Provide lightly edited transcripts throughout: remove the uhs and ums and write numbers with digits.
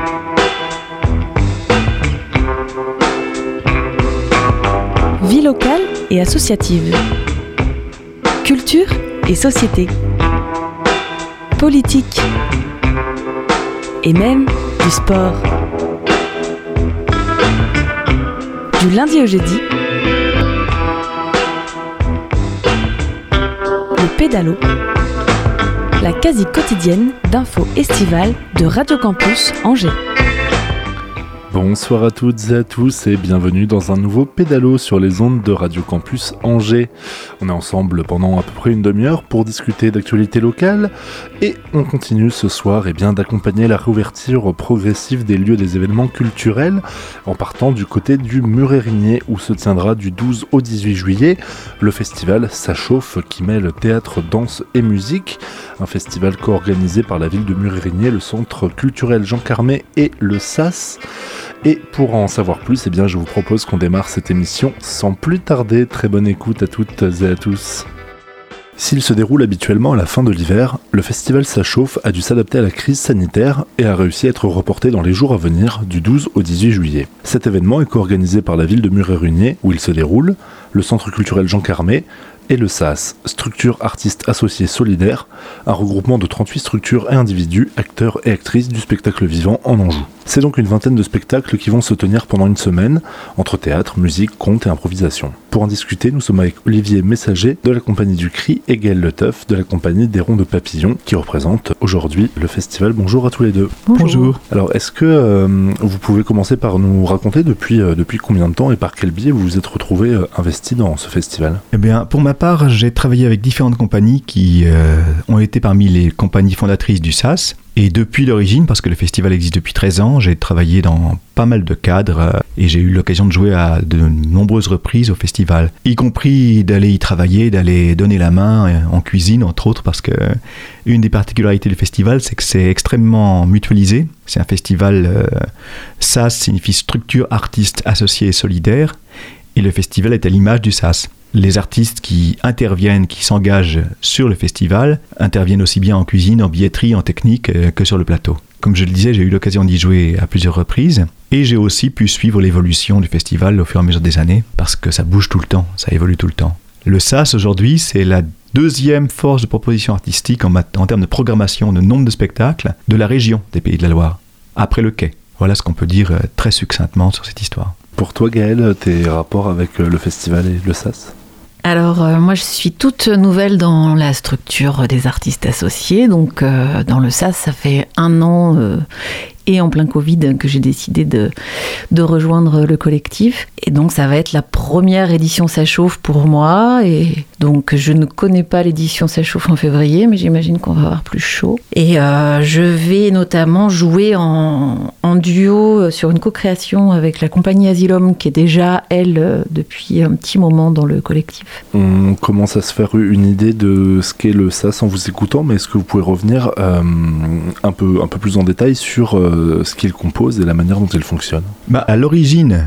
Vie locale et associative. Culture et société. Politique. Et même du sport. Du lundi au jeudi, le pédalo, la quasi quotidienne d'infos estivales de Radio Campus Angers. Bonsoir à toutes et à tous et bienvenue dans un nouveau pédalo sur les ondes de Radio Campus Angers. On est ensemble pendant à peu près une demi-heure pour discuter d'actualités locales et on continue ce soir d'accompagner la réouverture progressive des lieux des événements culturels en partant du côté du Mur-Érigné où se tiendra du 12 au 18 juillet le festival Ça chauffe qui mêle théâtre, danse et musique. Un festival co-organisé par la ville de Mur-Érigné, le centre culturel Jean Carmet et le SAS. Et pour en savoir plus, je vous propose qu'on démarre cette émission sans plus tarder. Très bonne écoute à toutes et à tous. S'il se déroule habituellement à la fin de l'hiver, le festival Ça chauffe a dû s'adapter à la crise sanitaire et a réussi à être reporté dans les jours à venir du 12 au 18 juillet. Cet événement est co-organisé par la ville de Mur-Érigné où il se déroule, le centre culturel Jean Carmet et le SAS, structure artistes associés solidaires, un regroupement de 38 structures et individus, acteurs et actrices du spectacle vivant en Anjou. C'est donc une vingtaine de spectacles qui vont se tenir pendant une semaine, entre théâtre, musique, conte et improvisation. Pour en discuter, nous sommes avec Olivier Messager de la compagnie du Cri et Gaël Le Teuf de la compagnie des Ronds de Papillon qui représente aujourd'hui le festival. Bonjour à tous les deux. Bonjour. Alors est-ce que vous pouvez commencer par nous raconter depuis combien de temps et par quel biais vous vous êtes retrouvés investis dans ce festival ? Eh bien, pour ma part, j'ai travaillé avec différentes compagnies qui ont été parmi les compagnies fondatrices du SAS. Et depuis l'origine, parce que le festival existe depuis 13 ans, j'ai travaillé dans pas mal de cadres et j'ai eu l'occasion de jouer à de nombreuses reprises au festival, y compris d'aller y travailler, d'aller donner la main en cuisine, entre autres, parce que une des particularités du festival, c'est que c'est extrêmement mutualisé. C'est un festival, SAS signifie structure artistes associés et solidaires, et le festival est à l'image du SAS. Les artistes qui interviennent, qui s'engagent sur le festival, interviennent aussi bien en cuisine, en billetterie, en technique que sur le plateau. Comme je le disais, j'ai eu l'occasion d'y jouer à plusieurs reprises et j'ai aussi pu suivre l'évolution du festival au fur et à mesure des années parce que ça bouge tout le temps, ça évolue tout le temps. Le SAS aujourd'hui, c'est la deuxième force de proposition artistique en termes de programmation, de nombre de spectacles de la région des Pays de la Loire, après le Quai. Voilà ce qu'on peut dire très succinctement sur cette histoire. Pour toi Gaëlle, tes rapports avec le festival et le SAS ? Alors, moi, je suis toute nouvelle dans la structure des artistes associés. Donc, dans le SAS, ça fait 1 an et en plein Covid que j'ai décidé de rejoindre le collectif. Et donc, ça va être la première édition Ça chauffe pour moi. Et donc, je ne connais pas l'édition Ça chauffe en février, mais j'imagine qu'on va avoir plus chaud. Et je vais notamment jouer en duo sur une co-création avec la compagnie Asylum, qui est déjà, elle, depuis un petit moment dans le collectif. On commence à se faire une idée de ce qu'est le SAS en vous écoutant, mais est-ce que vous pouvez revenir un peu plus en détail sur ce qu'il compose et la manière dont il fonctionne ? À l'origine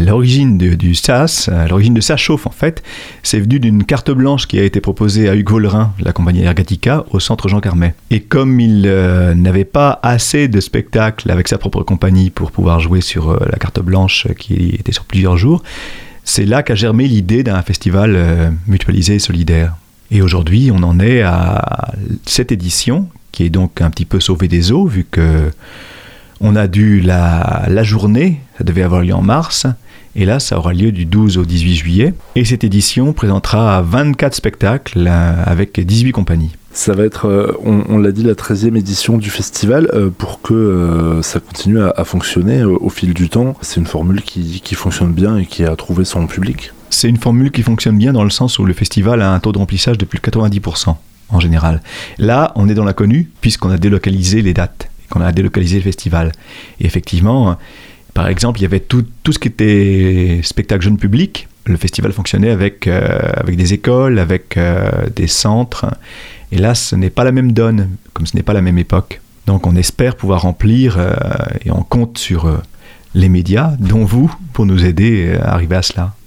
du SAS, l'origine de Ça chauffe en fait, c'est venu d'une carte blanche qui a été proposée à Hugues Vollerin, de la compagnie Ergatica, au centre Jean Carmet. Et comme il n'avait pas assez de spectacles avec sa propre compagnie pour pouvoir jouer sur la carte blanche qui était sur plusieurs jours, c'est là qu'a germé l'idée d'un festival mutualisé et solidaire. Et aujourd'hui, on en est à cette édition, qui est donc un petit peu sauvée des eaux, vu que on a dû la journée, ça devait avoir lieu en mars, et là, ça aura lieu du 12 au 18 juillet. Et cette édition présentera 24 spectacles avec 18 compagnies. Ça va être, on l'a dit, la 13e édition du festival. Pour que ça continue à fonctionner au fil du temps, c'est une formule qui fonctionne bien et qui a trouvé son public. C'est une formule qui fonctionne bien dans le sens où le festival a un taux de remplissage de plus de 90% en général. Là, on est dans l'inconnu puisqu'on a délocalisé les dates, qu'on a délocalisé le festival. Et effectivement, par exemple, il y avait tout ce qui était spectacle jeune public. Le festival fonctionnait avec des écoles, avec des centres. Et là, ce n'est pas la même donne, comme ce n'est pas la même époque. Donc on espère pouvoir remplir et on compte sur les médias, dont vous, pour nous aider à arriver à cela.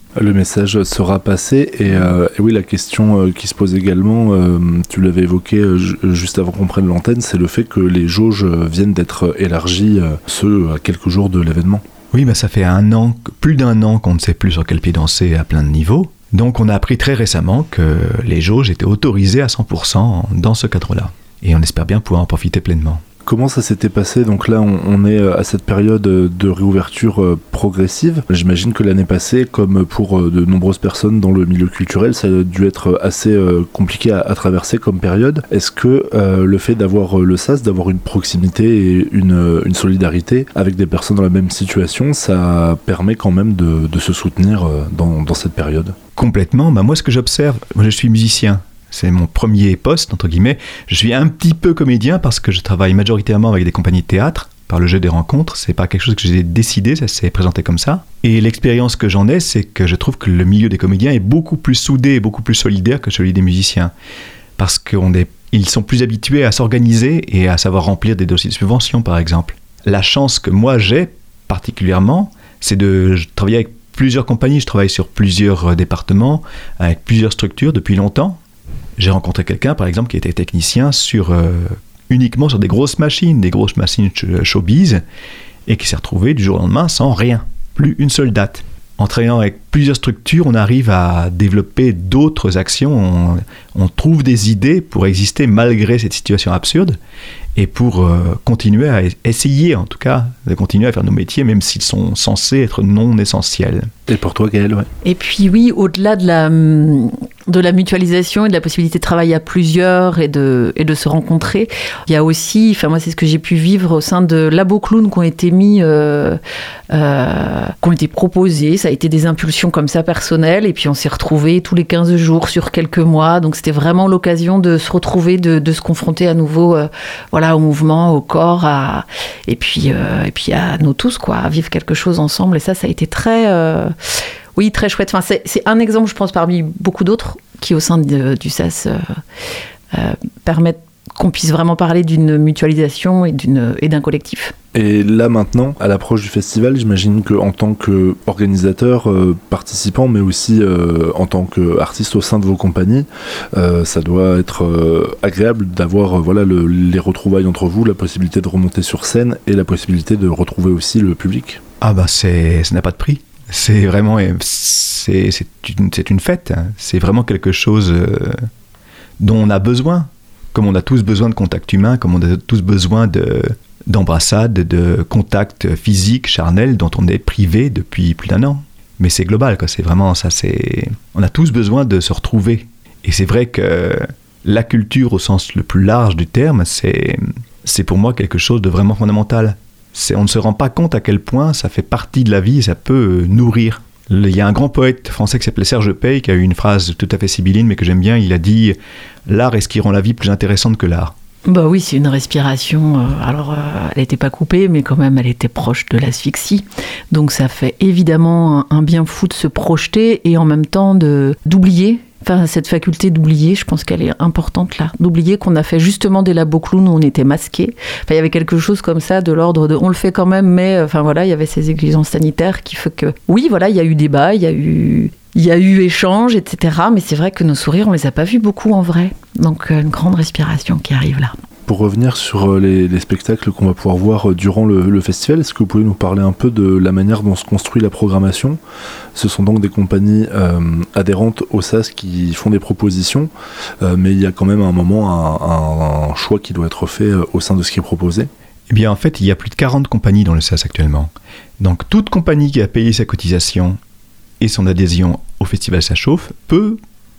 Le message sera passé et oui, la question qui se pose également, tu l'avais évoqué juste avant qu'on prenne l'antenne, c'est le fait que les jauges viennent d'être élargies, à quelques jours de l'événement. Oui, ça fait plus d'un an qu'on ne sait plus sur quel pied danser à plein de niveaux. Donc on a appris très récemment que les jauges étaient autorisées à 100% dans ce cadre-là. Et on espère bien pouvoir en profiter pleinement. Comment ça s'était passé ? Donc là, on est à cette période de réouverture progressive. J'imagine que l'année passée, comme pour de nombreuses personnes dans le milieu culturel, ça a dû être assez compliqué à traverser comme période. Est-ce que le fait d'avoir le SAS, d'avoir une proximité et une solidarité avec des personnes dans la même situation, ça permet quand même de se soutenir dans cette période ? Complètement. Moi, ce que j'observe, je suis musicien. C'est mon premier poste, entre guillemets. Je suis un petit peu comédien parce que je travaille majoritairement avec des compagnies de théâtre, par le jeu des rencontres. C'est pas quelque chose que j'ai décidé, ça s'est présenté comme ça. Et l'expérience que j'en ai, c'est que je trouve que le milieu des comédiens est beaucoup plus soudé et beaucoup plus solidaire que celui des musiciens. Parce qu'ils sont plus habitués à s'organiser et à savoir remplir des dossiers de subvention, par exemple. La chance que moi j'ai, particulièrement, c'est de travailler avec plusieurs compagnies. Je travaille sur plusieurs départements, avec plusieurs structures depuis longtemps. J'ai rencontré quelqu'un, par exemple, qui était technicien uniquement sur des grosses machines showbiz, et qui s'est retrouvé du jour au lendemain sans rien, plus une seule date. En travaillant avec plusieurs structures, on arrive à développer d'autres actions, on trouve des idées pour exister malgré cette situation absurde, et pour continuer à essayer, en tout cas, de continuer à faire nos métiers, même s'ils sont censés être non essentiels. Et pour toi, Gaëlle, ouais. Et puis oui, au-delà de la mutualisation et de la possibilité de travailler à plusieurs et de se rencontrer, il y a aussi, moi c'est ce que j'ai pu vivre au sein de labos clowns qui ont été mis, qui ont été proposés. Ça a été des impulsions comme ça personnelles, et puis on s'est retrouvés tous les 15 jours sur quelques mois. Donc c'était vraiment l'occasion de se retrouver, de se confronter à nouveau, au mouvement, au corps, et puis à nous tous, à vivre quelque chose ensemble. Et ça a été très chouette. C'est un exemple, je pense, parmi beaucoup d'autres qui, au sein du SAS, permettent qu'on puisse vraiment parler d'une mutualisation et d'un collectif. Et là, maintenant, à l'approche du festival, j'imagine qu'en tant qu'organisateur, participant, mais aussi en tant qu'artiste au sein de vos compagnies, ça doit être agréable d'avoir les retrouvailles entre vous, la possibilité de remonter sur scène et la possibilité de retrouver aussi le public. Ça n'a pas de prix. C'est vraiment, c'est une fête. C'est vraiment quelque chose dont on a besoin. Comme on a tous besoin de contact humain, comme on a tous besoin d'embrassades, de contacts physiques, charnels, dont on est privé depuis plus d'un an. Mais c'est global, c'est vraiment ça. On a tous besoin de se retrouver. Et c'est vrai que la culture, au sens le plus large du terme, c'est pour moi quelque chose de vraiment fondamental. On ne se rend pas compte à quel point ça fait partie de la vie et ça peut nourrir. Il y a un grand poète français qui s'appelait Serge Pey qui a eu une phrase tout à fait sibylline mais que j'aime bien. Il a dit « L'art est ce qui rend la vie plus intéressante que l'art ». Oui, c'est une respiration. Elle n'était pas coupée, mais quand même, elle était proche de l'asphyxie. Donc ça fait évidemment un bien fou de se projeter et en même temps d'oublier. Cette faculté d'oublier, je pense qu'elle est importante là, d'oublier qu'on a fait justement des labos clowns où on était masqués. Il y avait quelque chose comme ça de l'ordre de on le fait quand même, mais il y avait ces exigences sanitaires qui fait que il y a eu débat, il y a eu échange, etc. Mais c'est vrai que nos sourires, on les a pas vus beaucoup en vrai. Donc une grande respiration qui arrive là. Pour revenir sur les spectacles qu'on va pouvoir voir durant le festival, est-ce que vous pouvez nous parler un peu de la manière dont se construit la programmation ? Ce sont donc des compagnies adhérentes au SAS qui font des propositions, mais il y a quand même à un moment un choix qui doit être fait au sein de ce qui est proposé. Eh bien, en fait, il y a plus de 40 compagnies dans le SAS actuellement. Donc, toute compagnie qui a payé sa cotisation et son adhésion au Festival Ça Chauffe peut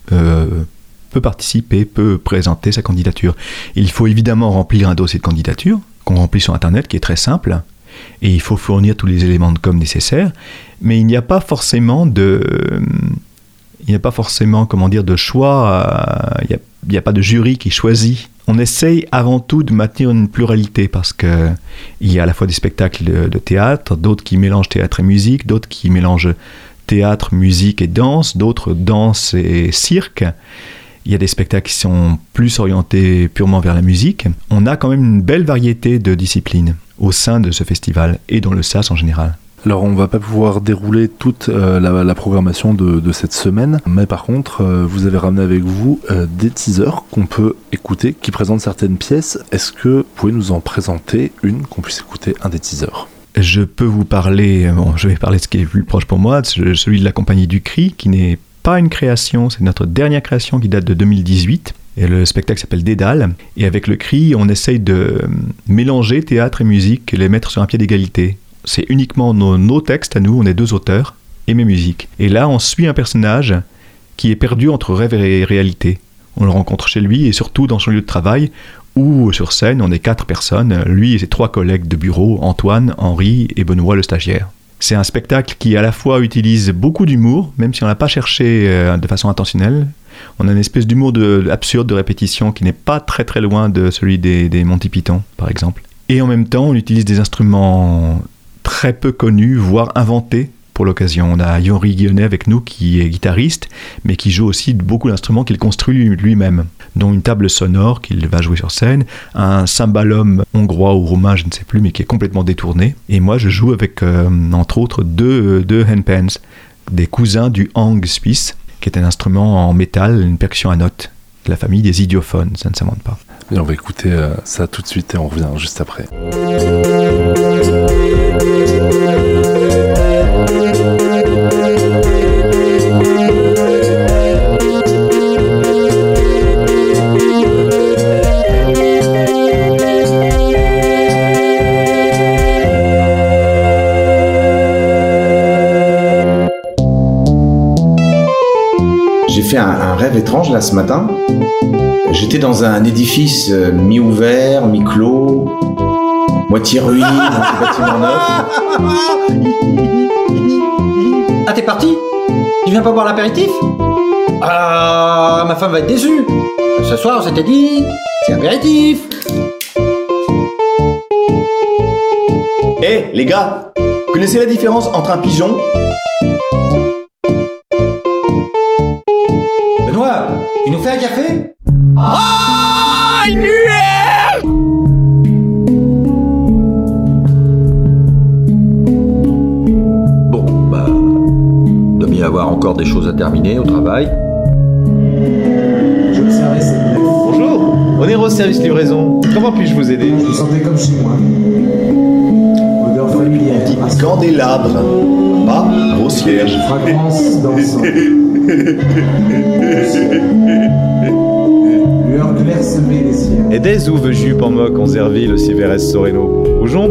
participer, peut présenter sa candidature. Il faut évidemment remplir un dossier de candidature qu'on remplit sur Internet, qui est très simple, et il faut fournir tous les éléments de com nécessaires, mais il n'y a pas forcément de choix, il n'y a pas de jury qui choisit. On essaye avant tout de maintenir une pluralité, parce qu'il y a à la fois des spectacles de théâtre, d'autres qui mélangent théâtre et musique, d'autres qui mélangent théâtre, musique et danse, d'autres danse et cirque. Il y a des spectacles qui sont plus orientés purement vers la musique. On a quand même une belle variété de disciplines au sein de ce festival et dans le SAS en général. Alors on va pas pouvoir dérouler toute la programmation de cette semaine, mais par contre vous avez ramené avec vous des teasers qu'on peut écouter, qui présentent certaines pièces. Est-ce que vous pouvez nous en présenter une, qu'on puisse écouter un des teasers ? Je peux vous parler, je vais parler de ce qui est le plus proche pour moi, celui de la compagnie du Cri, qui n'est pas une création, c'est notre dernière création qui date de 2018. Et le spectacle s'appelle Dédale. Et avec le Cri, on essaye de mélanger théâtre et musique et les mettre sur un pied d'égalité. C'est uniquement nos textes à nous, on est 2 auteurs, et mes musiques. Et là, on suit un personnage qui est perdu entre rêve et réalité. On le rencontre chez lui et surtout dans son lieu de travail, où sur scène, on est 4 personnes, lui et ses 3 collègues de bureau, Antoine, Henri et Benoît le stagiaire. C'est un spectacle qui à la fois utilise beaucoup d'humour, même si on ne l'a pas cherché de façon intentionnelle. On a une espèce d'humour absurde de répétition qui n'est pas très très loin de celui des Monty Python, par exemple. Et en même temps, on utilise des instruments très peu connus, voire inventés pour l'occasion. On a Yori Guionnet avec nous qui est guitariste, mais qui joue aussi beaucoup d'instruments qu'il construit lui-même, dont une table sonore qu'il va jouer sur scène, un cymbalum hongrois ou roumain, je ne sais plus, mais qui est complètement détourné. Et moi, je joue avec, entre autres, deux handpans, des cousins du hang suisse, qui est un instrument en métal, une percussion à notes, de la famille des idiophones, ça ne s'invente pas. Et on va écouter ça tout de suite et on revient juste après. J'ai fait un rêve étrange là ce matin. J'étais dans un édifice mi-ouvert, mi-clos, moitié ruine, moitié bâtiment neuf. Ah, t'es parti ? Tu viens pas boire l'apéritif ? Ah, ma femme va être déçue. Ce soir, on s'était dit, c'est apéritif. Eh, les gars, vous connaissez la différence entre un pigeon ? Benoît, tu nous fais un café ? Ah, une lueur ! Bon, bah, il doit bien y avoir encore des choses à terminer au travail. Bonjour, on est au service livraison. Comment puis-je vous aider ? Je me sentais comme chez moi. Odeur familière. Candélabre, pas grosse vierge. Fragrance d'encens. Lueur clairsemée des ciels. Et des ouves jupe en moque en Zerville, Siveres Soreno. Aux jambes ?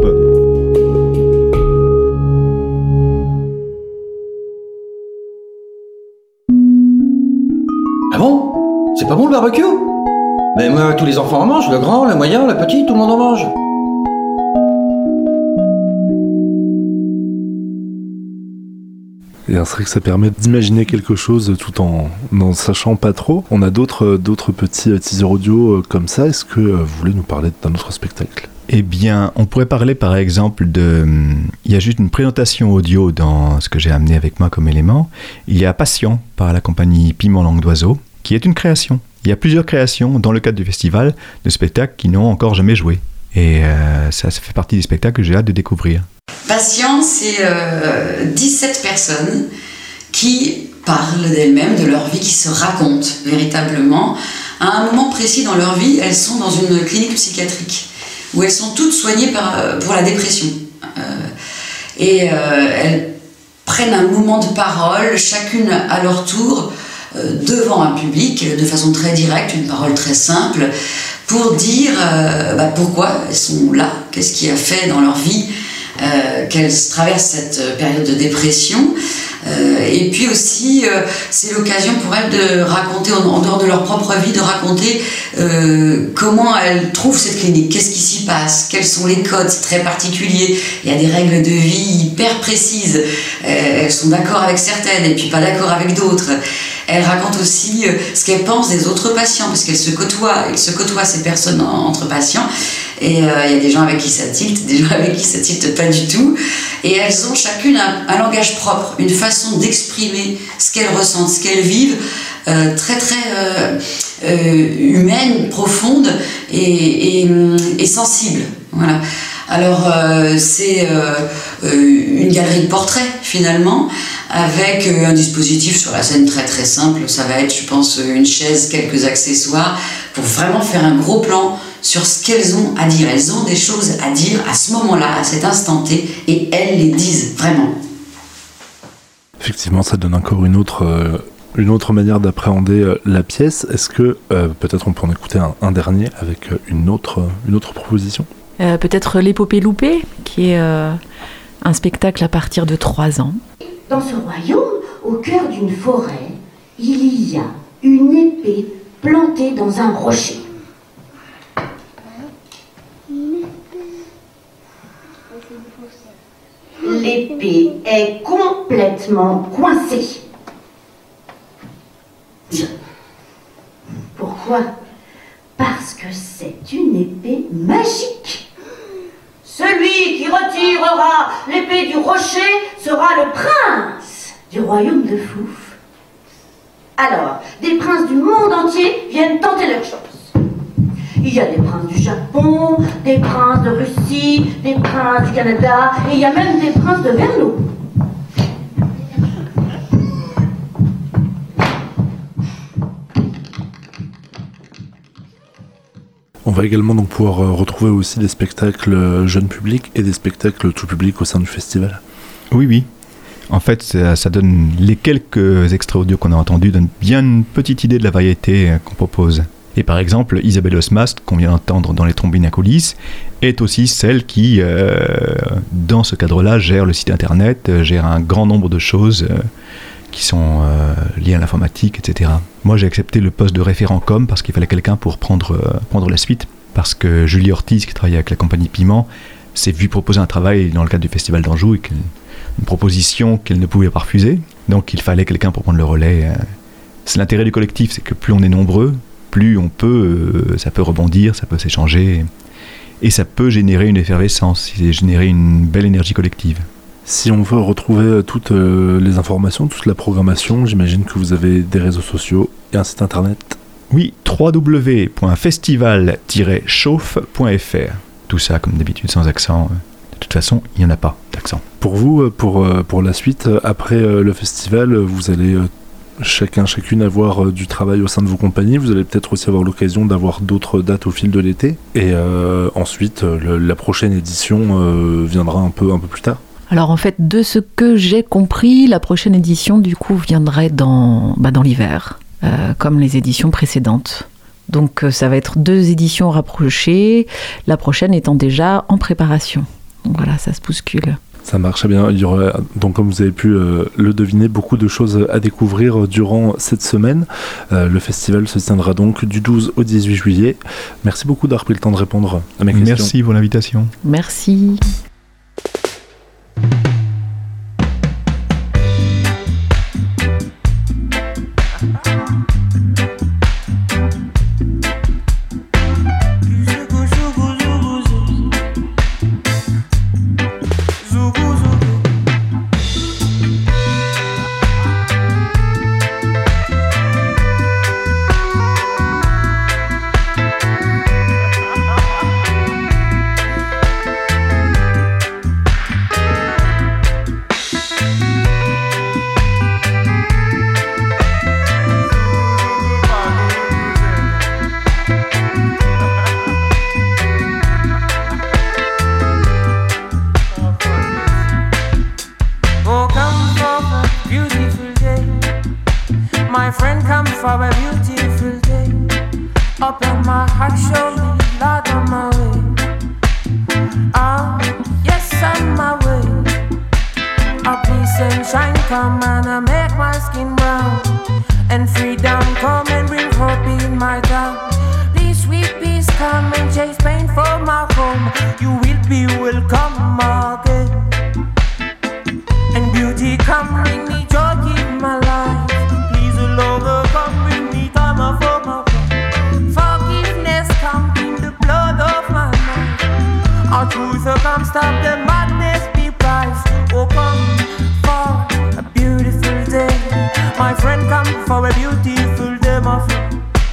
Ah bon ? C'est pas bon le barbecue ? Mais moi, tous les enfants en mangent, le grand, le moyen, le petit, tout le monde en mange. Et c'est vrai que ça permet d'imaginer quelque chose tout en sachant pas trop. On a d'autres petits teasers audio comme ça. Est-ce que vous voulez nous parler d'un autre spectacle ? Eh bien, on pourrait parler par exemple il y a juste une présentation audio dans ce que j'ai amené avec moi comme élément. Il y a Patient par la compagnie Piment Langue d'Oiseau, qui est une création. Il y a plusieurs créations dans le cadre du festival de spectacles qui n'ont encore jamais joué. Et ça fait partie des spectacles que j'ai hâte de découvrir. Patient, c'est 17 personnes qui parlent d'elles-mêmes, de leur vie, qui se racontent véritablement. À un moment précis dans leur vie, elles sont dans une clinique psychiatrique où elles sont toutes soignées pour la dépression. Elles prennent un moment de parole, chacune à leur tour, devant un public, de façon très directe, une parole très simple, pour dire pourquoi elles sont là, qu'est-ce qui a fait dans leur vie qu'elles traversent cette période de dépression. Et puis aussi, c'est l'occasion pour elles de raconter, en dehors de leur propre vie, de raconter comment elles trouvent cette clinique, qu'est-ce qui s'y passe, quels sont les codes, c'est très particulier. Il y a des règles de vie hyper précises. Elles sont d'accord avec certaines et puis pas d'accord avec d'autres. Elles racontent aussi ce qu'elles pensent des autres patients, parce qu'elles se côtoient, ces personnes entre patients. Et il y a des gens avec qui ça tilte, des gens avec qui ça tilte pas du tout. Et elles ont chacune un langage propre, une façon d'exprimer ce qu'elles ressentent, ce qu'elles vivent, très très humaine, profonde et sensible. Voilà. Alors c'est une galerie de portraits finalement, avec un dispositif sur la scène très très simple. Ça va être, je pense, une chaise, quelques accessoires, pour vraiment faire un gros plan sur ce qu'elles ont à dire. Elles ont des choses à dire à ce moment-là, à cet instant T, et elles les disent vraiment. Effectivement, ça donne encore une autre manière d'appréhender la pièce. Est-ce que peut-être on peut en écouter un dernier avec une autre proposition ? Peut-être l'épopée loupée, qui est un spectacle à partir de 3 ans. Dans ce royaume, au cœur d'une forêt, il y a une épée plantée dans un rocher. L'épée est complètement coincée. Pourquoi ? Parce que c'est une épée magique. Celui qui retirera l'épée du rocher sera le prince du royaume de Fouf. Alors, des princes du monde entier viennent tenter leur chance. Il y a des princes du Japon, des princes de Russie, des princes du Canada, et il y a même des princes de Verneau. On va également donc pouvoir retrouver aussi des spectacles jeunes publics et des spectacles tout public au sein du festival. Oui. En fait, ça donne, les quelques extraits audio qu'on a entendus donnent bien une petite idée de la variété qu'on propose. Et par exemple, Isabelle Osmast, qu'on vient d'entendre dans les trombines à coulisses, est aussi celle qui, dans ce cadre-là, gère le site internet, gère un grand nombre de choses qui sont liées à l'informatique, etc. Moi, j'ai accepté le poste de référent com parce qu'il fallait quelqu'un pour prendre la suite. Parce que Julie Ortiz, qui travaille avec la compagnie Piment, s'est vue proposer un travail dans le cadre du Festival d'Anjou et une proposition qu'elle ne pouvait pas refuser. Donc, il fallait quelqu'un pour prendre le relais. C'est l'intérêt du collectif, c'est que plus on est nombreux, plus on peut, ça peut rebondir, ça peut s'échanger. Et ça peut générer une effervescence, générer une belle énergie collective. Si on veut retrouver toutes les informations, toute la programmation, j'imagine que vous avez des réseaux sociaux et un site internet. Oui, www.festival-chauffe.fr. Tout ça, comme d'habitude, sans accent. De toute façon, il n'y en a pas d'accent. Pour vous, pour la suite, après le festival, vous allez chacune avoir du travail au sein de vos compagnies. Vous allez peut-être aussi avoir l'occasion d'avoir d'autres dates au fil de l'été. Et ensuite, la prochaine édition viendra un peu plus tard. Alors en fait, de ce que j'ai compris, la prochaine édition du coup viendrait dans l'hiver, comme les éditions précédentes. Donc ça va être 2 éditions rapprochées, la prochaine étant déjà en préparation. Donc voilà, ça se bouscule. Ça marche bien. Il y aura, donc comme vous avez pu le deviner, beaucoup de choses à découvrir durant cette semaine. Le festival se tiendra donc du 12 au 18 juillet. Merci beaucoup d'avoir pris le temps de répondre à mes questions. Merci pour l'invitation. Merci.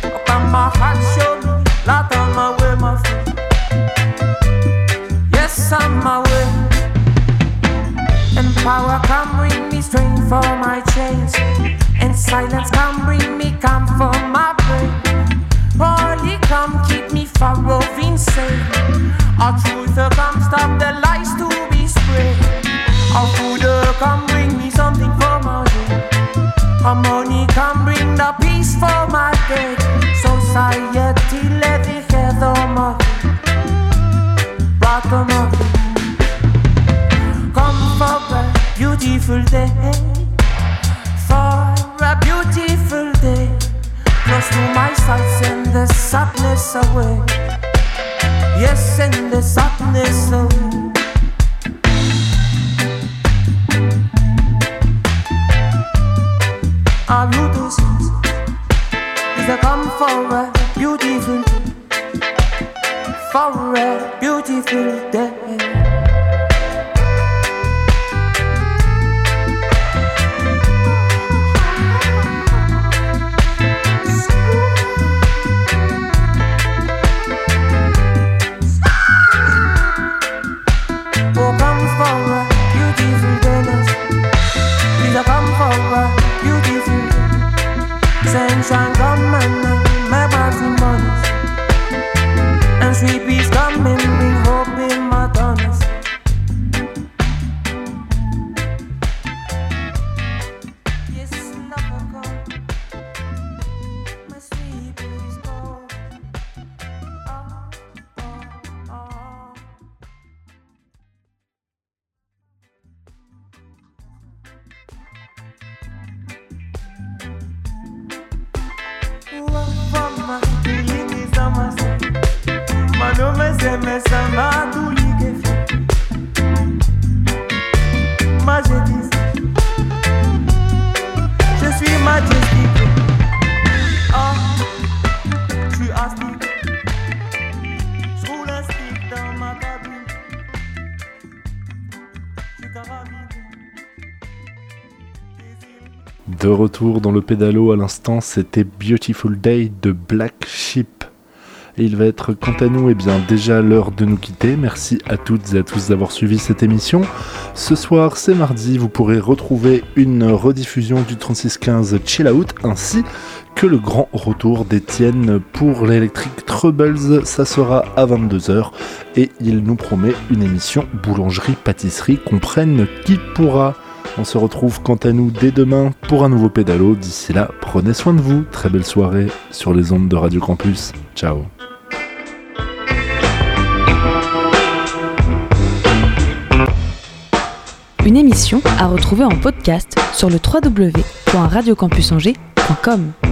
Yes, Power can bring me strength for my chains, and silence can bring me calm for my brain. Holy come keep me far off insane. Our truth come stop the lies to be spread. Our food come bring me something for my day. Our money can bring the peace for my day. Society let the head of my brought them up. Come for a beautiful day, for a beautiful day. Close to my sight, send the sadness away. Yes, send the sadness away. Our beauty is a come for a beautiful day, for a beautiful day. Sunshine come and my passing bodies, and sweet peace come and bring hope in my tunnels. Yes, love come, my sweet peace go. Oh, oh, oh. Je suis majestique. Oh, je suis astique. Je roule un stick dans ma cabine. Je carabine. De retour dans le pédalo à l'instant, c'était Beautiful Day de Black Sheep. Et il va être quant à nous déjà l'heure de nous quitter. Merci à toutes et à tous d'avoir suivi cette émission. Ce soir, c'est mardi, vous pourrez retrouver une rediffusion du 3615 Chill Out ainsi que le grand retour d'Étienne pour l'Electric Troubles. Ça sera à 22h et il nous promet une émission boulangerie-pâtisserie, comprenne qui pourra. On se retrouve quant à nous dès demain pour un nouveau pédalo. D'ici là, prenez soin de vous. Très belle soirée sur les ondes de Radio Campus. Ciao. Une émission à retrouver en podcast sur le www.radiocampusangers.com.